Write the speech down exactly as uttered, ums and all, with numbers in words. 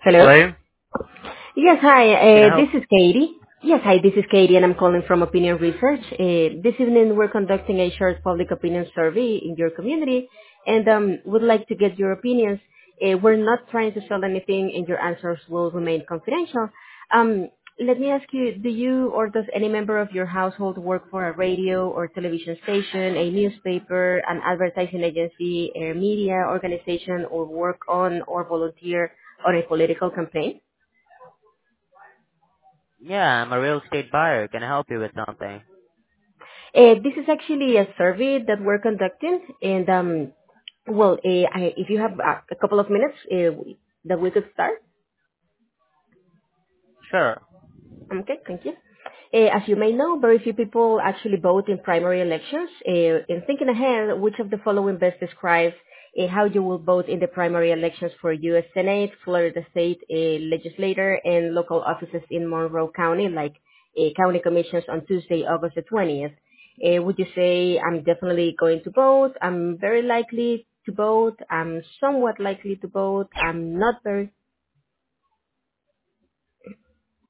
Hello? Hello? Yes, hi. Can I Uh, help? this is Katie. Yes, hi, this is Katie, and I'm calling from Opinion Research. Uh, this evening, we're conducting a short public opinion survey in your community, and um, would like to get your opinions. Uh, we're not trying to sell anything, and your answers will remain confidential. Um, let me ask you, do you or does any member of your household work for a radio or television station, a newspaper, an advertising agency, a media organization, or work on or volunteer on a political campaign? Yeah, I'm a real estate buyer. Can I help you with something? Uh, this is actually a survey that we're conducting, and um, well, uh, I, if you have a, a couple of minutes, uh, that we could start. Sure. Okay, thank you. Uh, as you may know, very few people actually vote in primary elections. Uh, in thinking ahead, which of the following best describes uh, how you will vote in the primary elections for U S. Senate, Florida State uh, Legislature, and local offices in Monroe County, like uh, county commissions on Tuesday, August the twentieth? Uh, would you say I'm definitely going to vote? I'm very likely to vote. I'm somewhat likely to vote. I'm not very